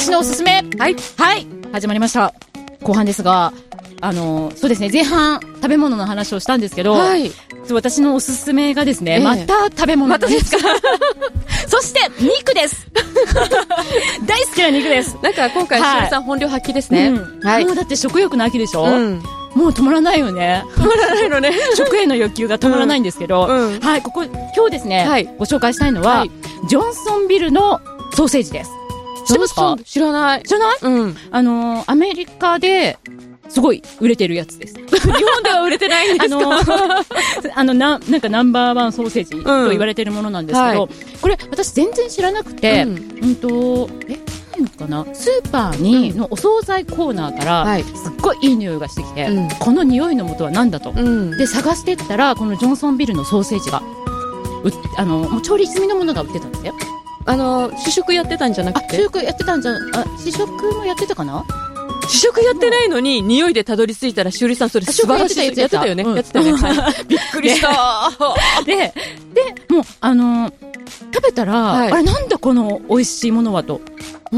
私のおすすめ。 はい。 はい。始まりました。後半ですが、そうですね、前半食べ物の話をしたんですけど、はい、私のおすすめがですね、また食べ物です。またですかそして肉です大好きな肉です。 なんか今回、しおりさん本領発揮ですね。 はい。もうだって食欲の秋でしょ、もう止まらないよね。 止まらないのね。 食への欲求が止まらないんですけど、はい、今日ですね、ご紹介したいのは、ジョンソンビルのソーセージです。知ってますか？ 知らない。 知らない？アメリカですごい売れてるやつです。日本では売れてないんですか？ なんかナンバーワンソーセージと言われてるものなんですけど、これ私全然知らなくて、何かな、スーパーのお惣菜コーナーからすっごいいい匂いがしてきて、この匂いの元は何だと、で探していったらこのジョンソンビルのソーセージがもう調理済みのものが売ってたんですよ。 試食やってたんじゃなくて、 試食やってたんじゃ、試食もやってたかな。 試食やってないのに匂いでたどり着いたら、しおりさんそれ素晴らしい。やってたよね。やってたよね。びっくりしたでもう食べたら、あれなんだこの美味しいものはと、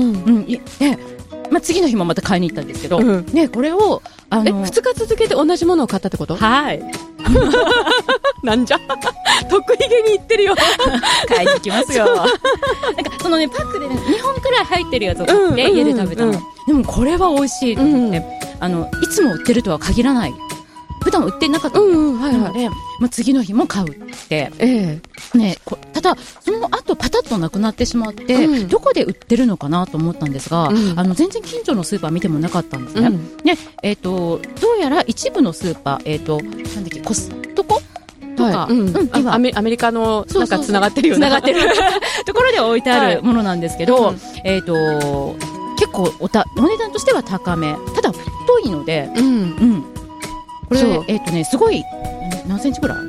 次の日もまた買いに行ったんですけど、これを 2日続けて同じものを買ったってこと？ はい。 なんじゃ得意げに言ってるよ買いに行きますよなんかそのね、パックでね、2本くらい入ってるやつを買って家で食べたの。でもこれは美味しいと思って、いつも売ってるとは限らない、普段売ってなかったので、次の日も買うって、ただその後パタッとなくなってしまって、どこで売ってるのかなと思ったんですが、全然近所のスーパー見てもなかったんですね。どうやら一部のスーパー、なんだっけ、コストコとか、 アメリカのなんかつながってるよね。 つながってるところで置いてあるものなんですけど、結構お値段としては高め、ただ太いので、これすごい何センチぐらい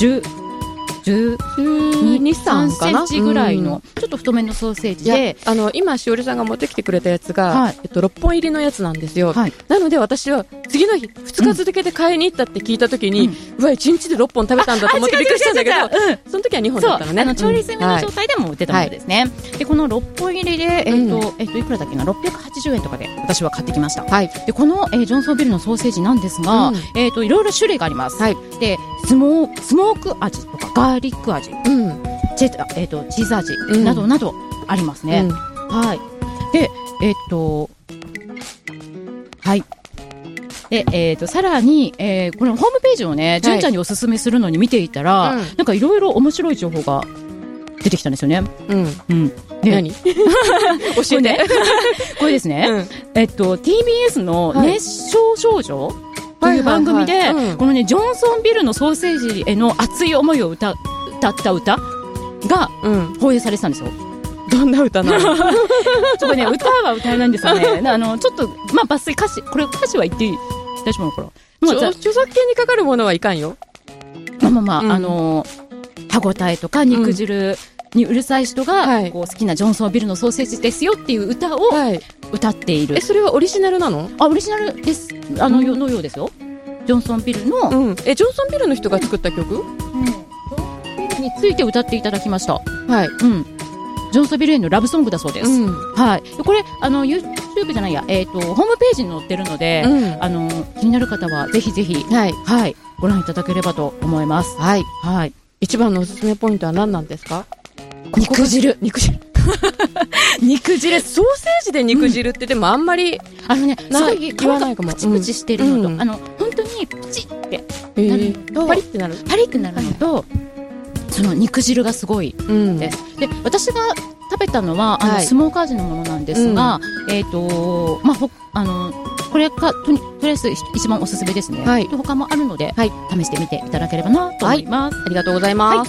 ？12、13センチぐらいのちょっと太めのソーセージで、 今しおりさんが持ってきてくれたやつが、6本入りのやつなんですよ。なので私は次の日2日続けて買いに行ったって聞いた時に、うわ、1日で6本食べたんだと思ってびっくりしたんだけど、その時は2本だったのね。 調理済みの状態でも売ってたものですね。でこの6本入りでいくらだっけな、680円とかで私は買ってきました。でこのジョンソンビルのソーセージなんですが、いろいろ種類があります。でスモーク味とかガーリック味、チーズ味などなどありますね。ででさらに、このホームページをね、純ちゃんにおすすめするのに見ていたら、なんかいろいろ面白い情報が出てきたんですよね。 何？教えて。 これですね、TBS の熱唱少女という番組で、このね、ジョンソンビルのソーセージへの熱い思いを歌った歌が放映されてたんですよ。 どんな歌なの？ ちょっとね、歌は歌えないんですよね。ちょっと抜粋、歌詞は言っていい？大丈夫なのかな？ 著作権にかかるものはいかんよ。 歯ごたえとか肉汁にうるさい人が好きなジョンソンビルのソーセージですよっていう歌を歌っている。 それはオリジナルなの？ オリジナルです。のようですよ。ジョンソンビルの、 ジョンソンビルの人が作った曲？ ジョンソンビルについて歌っていただきました。ジョンソンビルへのラブソングだそうです。これYouTube じゃないや、ホームページに載ってるので、気になる方はぜひぜひ、ご覧いただければと思います。 一番のおすすめポイントは何なんですか？ 肉汁肉汁ソーセージで肉汁ってでもあんまりすごい言わないかも。 プチプチしてるのと、本当にプチってなると、 パリってなるのと、その肉汁がすごいです。で私が食べたのはスモーク味のものなんですが、これがとりあえず一番おすすめですね。他もあるので、試してみていただければなと思います。 ありがとうございます。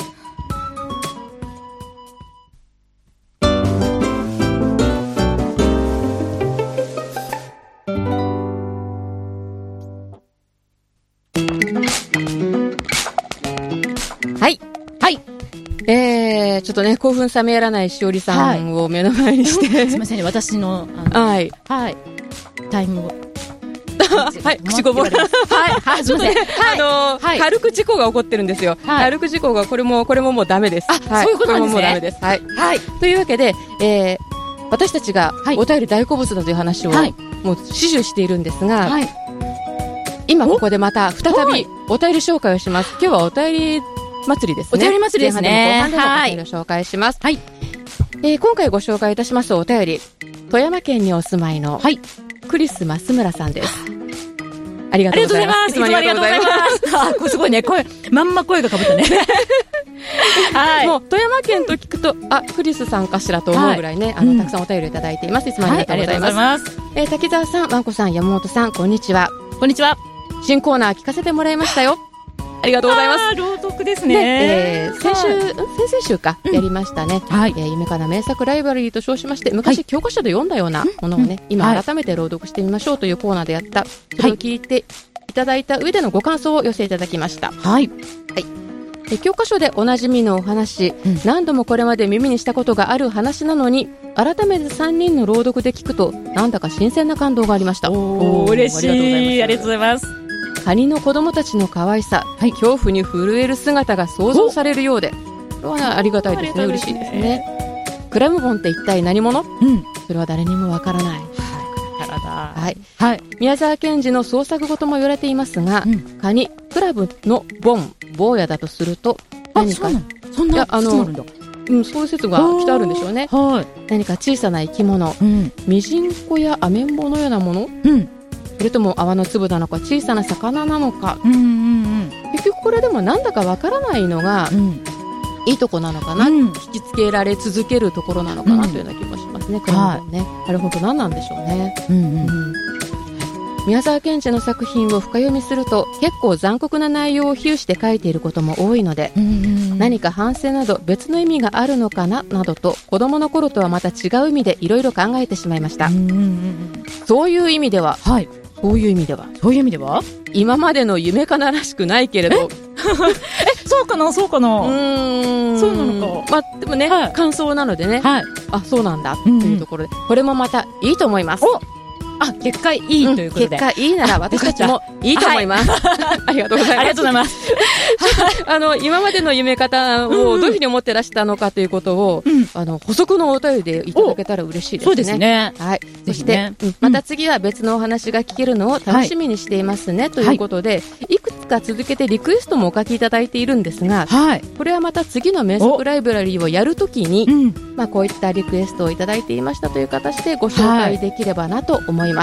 ちょっとね、興奮冷めやらないしおりさんを目の前にして、 すみませんね、私のタイムを口ごもり。ちょっとね、軽く事故が起こってるんですよ。軽く事故がこれももうダメです。 そういうことなんですね。 これももうダメです。というわけで、 私たちがお便り大好物だという話を、もう始終しているんですが、今ここでまた再びお便り紹介をします。今日はお便り祭りですね。 お便り祭りですね。 前半でも後半でもお便りを紹介します。今回ご紹介いたしますお便り、富山県にお住まいのクリス増村さんです。ありがとうございます。 いつもありがとうございます。すごいね、まんま声がかぶったね。 もう富山県と聞くと、クリスさんかしらと思うぐらいね、たくさんお便りいただいています。いつもありがとうございます。滝沢さん、わんこさん、山本さん、こんにちは。 こんにちは。 新コーナー聞かせてもらいましたよ。ありがとうございます。 朗読ですね。 先々週か、やりましたね。夢かな名作ライブラリーと称しまして、昔教科書で読んだようなものをね、今改めて朗読してみましょうというコーナーでやった、それを聞いていただいた上でのご感想を寄せいただきました。教科書でおなじみのお話、何度もこれまで耳にしたことがある話なのに、改めて3人の朗読で聞くと、なんだか新鮮な感動がありました。 嬉しい。ありがとうございます。 カニの子供たちの可愛さ、恐怖に震える姿が想像されるようで、これはありがたいですね。嬉しいですね。クラムボンって一体何者？それは誰にもわからない。宮沢賢治の創作語とも言われていますが、カニ、クラブのボン、坊やだとすると、何か、 そんな説もあるんだ。 そういう説がきっとあるんでしょうね。何か小さな生き物、ミジンコやアメンボのようなもの、それとも泡の粒なのか小さな魚なのか、結局これでもなんだかわからないのが、いいとこなのかな、引きつけられ続けるところなのかなというような気もしますね。クラムボンね、あれ本当何なんでしょうね。宮沢賢治の作品を深読みすると結構残酷な内容を比喩して書いていることも多いので、何か反省など別の意味があるのかななどと子供の頃とはまた違う意味でいろいろ考えてしまいました。そういう意味では、そういう意味では今までの夢かならしくないけれどそうかなそうなのか。 でもね、感想なのでね、そうなんだというところで、これもまたいいと思います。 結果いいということで、 結果いいなら私たちもいいと思います。ありがとうございます。 ありがとうございます。 今までの夢方をどういうふうに思ってらしたのかということを、補足のお便りでいただけたら嬉しいですね。 そうですね。 そして、また次は別のお話が聞けるのを楽しみにしていますね、ということで、いくつか続けてリクエストもお書きいただいているんですが、これはまた次の名作ライブラリーをやるときに、こういったリクエストをいただいていましたという形でご紹介できればなと思います。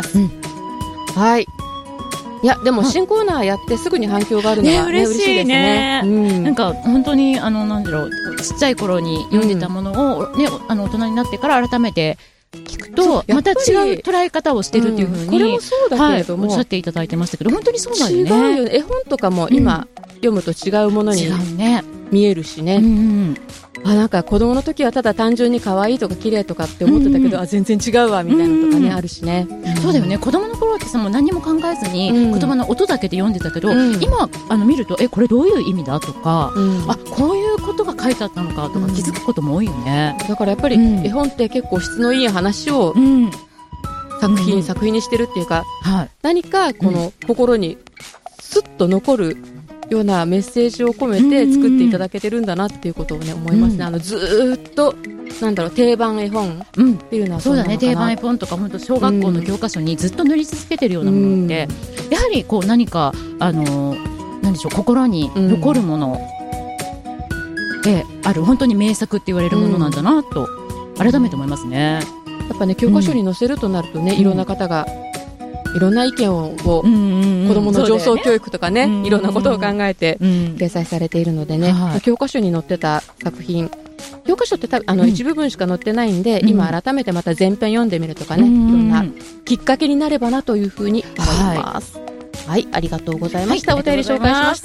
いやでも新コーナーやってすぐに反響があるのは嬉しいですね。 なんか本当になんだろう、ちっちゃい頃に読んでたものをね、大人になってから改めて聞くとまた違う捉え方をしてるっていうふうに、 これもそうだけれども、 おっしゃっていただいてましたけど、本当にそうだよね。 違うよね。絵本とかも今、読むと違うものに見えるしね。なんか子供の時はただ単純に可愛いとか綺麗とかって思ってたけど、全然違うわみたいなのとかね、あるしね。 そうだよね。子供の頃ってさ、もう何も考えずに、言葉の音だけで読んでたけど、今見るとこれどういう意味だとか、こういうことが書いてあったのかとか気づくことも多いよね。 だからやっぱり絵本って結構質のいい話を作品にしてるっていうか、何かこの心にスッと残るようなメッセージを込めて作っていただけてるんだなっていうことをね思いますね。ずーっと定番絵本っていうのはそうだね。定番絵本とか本当小学校の教科書にずっと塗り続けてるようなものって、やはりこう何か何でしょう、心に残るものである、本当に名作って言われるものなんだなと改めて思いますね。 やっぱね、教科書に載せるとなるとね、いろんな方がいろんな意見を子供の上層教育とかね、いろんなことを考えて掲載されているのでね、教科書に載ってた作品、教科書って一部分しか載ってないんで、今改めてまた前編読んでみるとかね、いろんなきっかけになればなというふうに思います。はい、ありがとうございました。お便り紹介しました。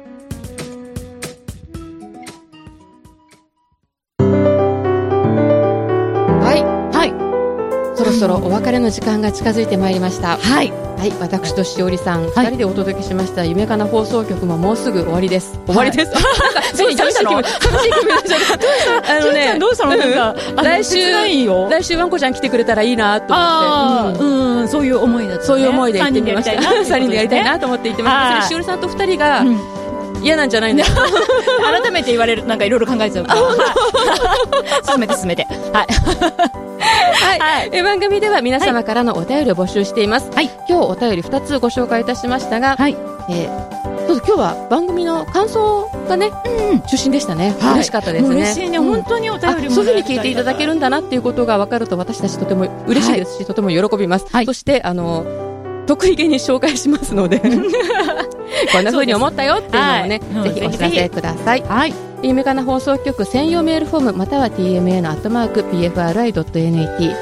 そろそろお別れの時間が近づいてまいりました。はい、私としおりさん2人でお届けしました夢かな放送局ももうすぐ終わりです。終わりです。寂しい気分でしょ。 どうしたの？ 来週ワンコちゃん来てくれたらいいなと思って、 そういう思いだったね。 そういう思いで行ってみました。3人でやりたいなと思って言ってました。しおりさんと2人が嫌なんじゃないんだよ。 改めて言われるとなんかいろいろ考えちゃうから。進めて。はい。 はい。番組では皆様からのお便りを募集しています。はい。今日お便り2つご紹介いたしましたが、はい。今日は番組の感想がね、中心でしたね。嬉しかったですね。 嬉しいね。本当にお便りもそういうふうに聞いていただけるんだなっていうことが分かると私たちとても嬉しいですし、とても喜びます。そして、得意げに紹介しますので、こんな風に思ったよっていうのをね、ぜひお知らせください。はい。夢かな放送局専用メールフォームまたは tman@pfri.net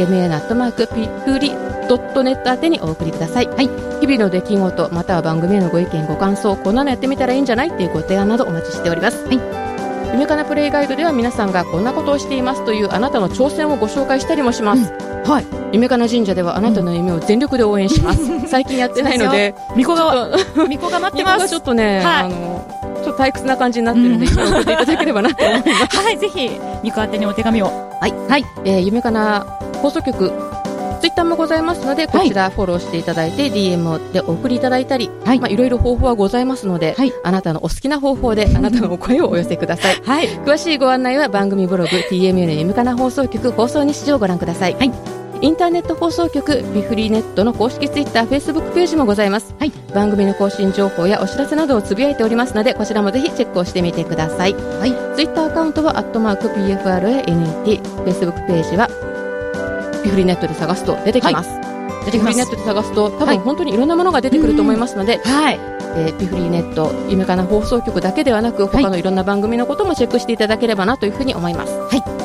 tman@pfri.net 宛てにお送りください。はい。日々の出来事または番組へのご意見ご感想、こんなのやってみたらいいんじゃないっていうご提案などお待ちしております。はい。夢かなプレイガイドでは皆さんがこんなことをしていますというあなたの挑戦をご紹介したりもします。はい。夢かな神社ではあなたの夢を全力で応援します。最近やってないので、 みこが待ってます。 ちょっとね、ちょっと退屈な感じになってるので、送っていただければなと思います。 はい、ぜひ、みこ宛てにお手紙を。はい。はい。 夢かな放送局、ツイッターもございますので、こちらフォローしていただいて、DM でお送りいただいたり、いろいろ方法はございますので、あなたのお好きな方法であなたのお声をお寄せください。はい。詳しいご案内は番組ブログ、TMN 夢かな放送局放送日時をご覧ください。はい。インターネット放送局ビフリーネットの公式ツイッター、フェイスブックページもございます。はい。番組の更新情報やお知らせなどをつぶやいておりますので、こちらもぜひチェックをしてみてください。はい。ツイッターアカウントは@PFRANET、フェイスブックページはビフリーネットで探すと出てきます。ビフリーネットで探すと多分本当にいろんなものが出てくると思いますので、はい。ビフリーネット夢かな放送局だけではなく他のいろんな番組のこともチェックしていただければなというふうに思います。はい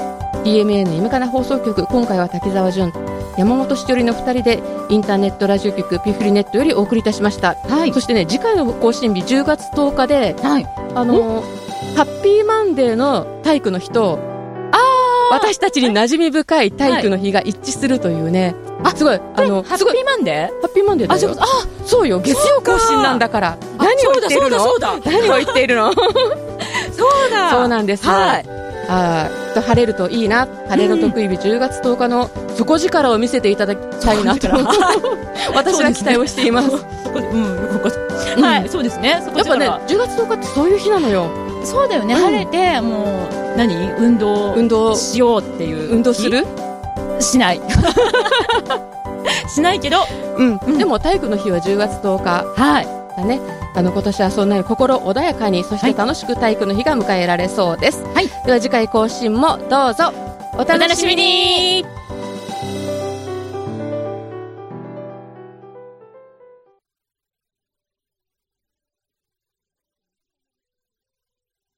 。DMN 夢かな放送局、今回は滝沢純、山本しおりの2人でインターネットラジオ局ピフリネットよりお送りいたしました。はい。そしてね、次回の更新日10月10日で、はい。ハッピーマンデーの体育の日と、私たちに馴染み深い体育の日が一致するというね。すごい、 ハッピーマンデー？ ハッピーマンデーだよ。そうよ、月曜更新なんだから。何を言っているの？何を言っているの？そうだ。 そうなんです。はい。晴れるといいな。晴れの得意日10月10日の底力を見せていただきたいなと私は期待をしています。 はい、そうですね。 やっぱね、10月10日ってそういう日なのよ。 そうだよね。晴れてもう運動しようっていう。 運動する？ しない。しないけど、 でも体育の日は10月10日。はい。だね。今年はそんなに心穏やかに、そして楽しく体育の日が迎えられそうです。はい。では次回更新もどうぞお楽しみに。